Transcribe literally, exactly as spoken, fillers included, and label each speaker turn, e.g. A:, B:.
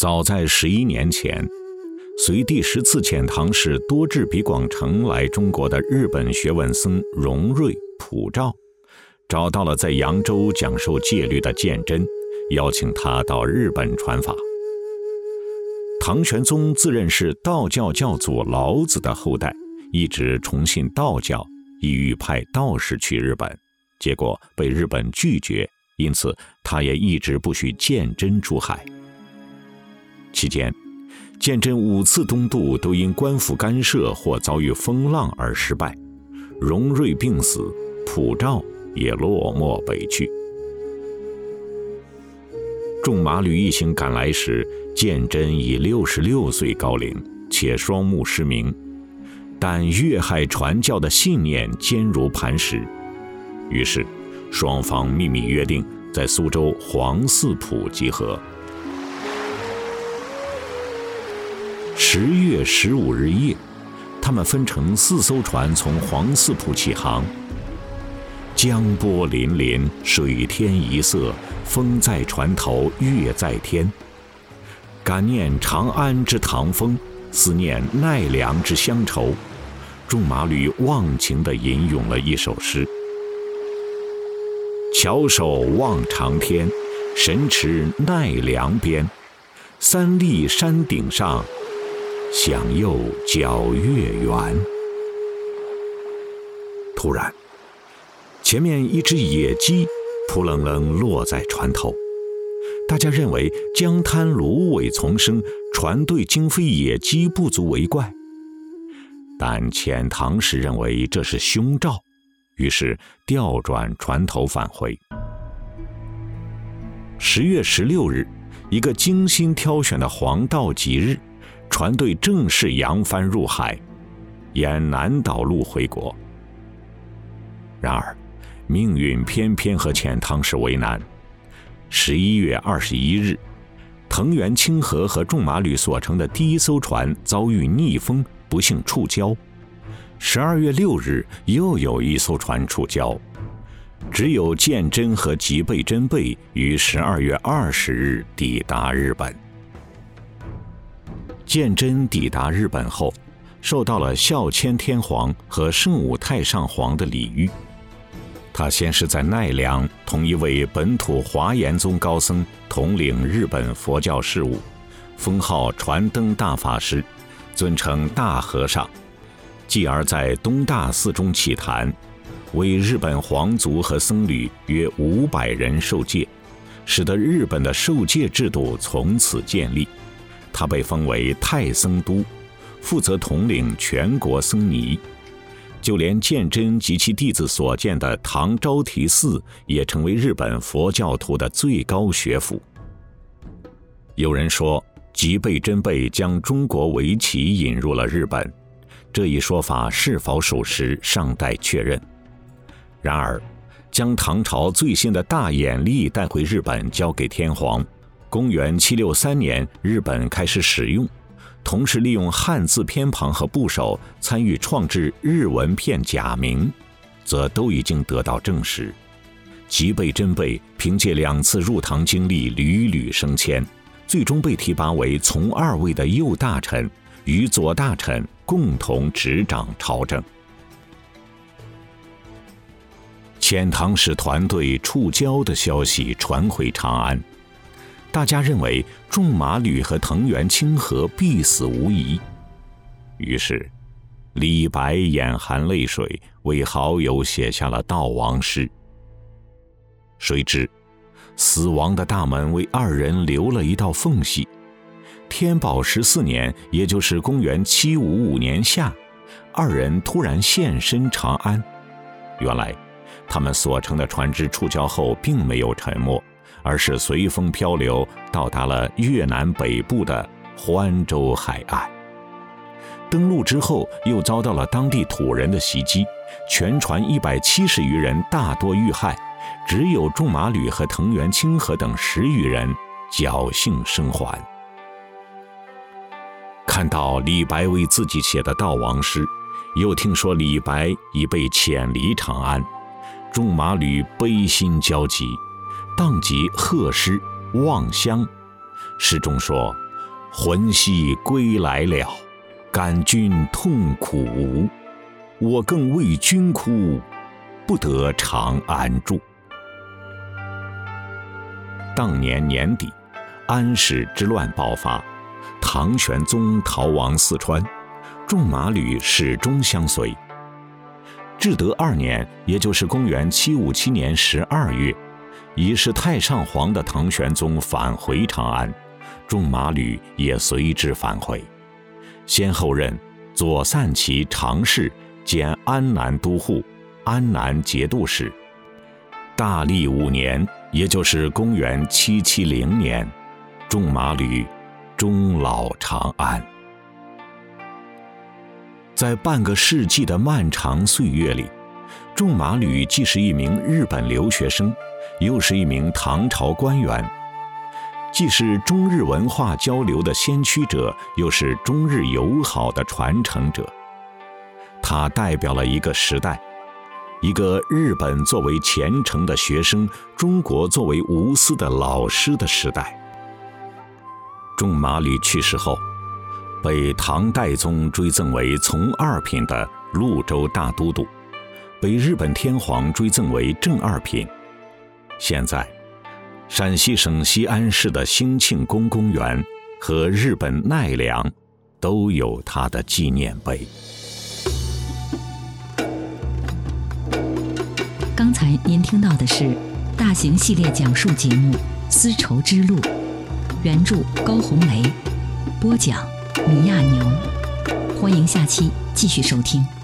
A: 早在十一年前，随第十次遣唐使多智比广成来中国的日本学问僧荣瑞、普照，找到了在扬州讲授戒律的鉴真，邀请他到日本传法。唐玄宗自认是道教教祖老子的后代，一直崇信道教，意欲派道士去日本，结果被日本拒绝，因此他也一直不许鉴真出海。期间，鉴真五次东渡都因官府干涉或遭遇风浪而失败，荣瑞病死，普照也落寞北去。众马吕一行赶来时，鉴真已六十六岁高龄，且双目失明，但粤海传教的信念坚如磐石。于是，双方秘密约定在苏州黄寺浦集合。十月十五日夜，他们分成四艘船从黄寺浦起航。江波粼粼，水天一色，风在船头，月在天。感念长安之唐风，思念奈良之乡愁。众马吕忘情地吟咏了一首诗：翘首望长天，神驰奈良边。三立山顶上，响又皎月圆。突然，前面一只野鸡扑棱棱落在船头，大家认为江滩芦苇丛生，船队惊飞野鸡不足为怪。但遣唐使认为这是凶兆，于是调转船头返回。十月十六日，一个精心挑选的黄道吉日，船队正式扬帆入海，沿南岛路回国。然而，命运偏偏和遣唐使为难。十一月二十一日，藤原清河和众马吕所乘的第一艘船遭遇逆风，不幸触礁。十二月六日，又有一艘船触礁。只有鉴真和吉备真备于十二月二十日抵达日本。鉴真抵达日本后，受到了孝谦天皇和圣武太上皇的礼遇。他先是在奈良同一位本土华严宗高僧统领日本佛教事务，封号传灯大法师，尊称大和尚。继而在东大寺中起坛，为日本皇族和僧侣约五百人受戒，使得日本的受戒制度从此建立。他被封为太僧都，负责统领全国僧尼。就连鉴真及其弟子所建的唐招提寺，也成为日本佛教徒的最高学府。有人说，吉备真备将中国围棋引入了日本，这一说法是否属实，尚待确认。然而，将唐朝最新的大眼历带回日本交给天皇，公元七六三年，日本开始使用，同时利用汉字偏旁和部首参与创制日文片假名，则都已经得到证实。吉备真备凭借两次入唐经历屡屡升迁，最终被提拔为从二位的右大臣，与左大臣共同执掌朝政。遣唐使团队触礁的消息传回长安，大家认为众马吕和藤原清河必死无疑。于是，李白眼含泪水，为好友写下了悼亡诗。谁知，死亡的大门为二人留了一道缝隙。天宝十四年，也就是公元七五五年夏，二人突然现身长安。原来，他们所乘的船只触礁后并没有沉没，而是随风漂流，到达了越南北部的欢州海岸。登陆之后，又遭到了当地土人的袭击，全船一百七十余人大多遇害，只有众马吕和藤原清河等十余人侥幸生还。看到李白为自己写的悼亡诗，又听说李白已被遣离长安，众马吕悲心交集，当即贺诗《望乡》。诗中说：“ 魂兮归来了，感君痛苦无。我更为君哭，不得长安住。当年年底，安史之乱爆发，唐玄宗逃亡四川，众马吕始终相随。至德二年，也就是公元七五七年十二月，已是太上皇的唐玄宗返回长安，众马吕也随之返回，先后任左散骑常侍兼安南都护、安南节度使。大历五年，也就是公元七七零年，众马吕终老长安。在半个世纪的漫长岁月里，仲马吕既是一名日本留学生，又是一名唐朝官员，既是中日文化交流的先驱者，又是中日友好的传承者。他代表了一个时代，一个日本作为虔诚的学生，中国作为无私的老师的时代。仲马吕去世后，被唐代宗追赠为从二品的潞州大都督，被日本天皇追赠为正二品。现在，陕西省西安市的兴庆宫公园和日本奈良都有他的纪念碑。
B: 刚才您听到的是大型系列讲述节目《丝绸之路》，原著高红雷，播讲米亚牛。欢迎下期继续收听。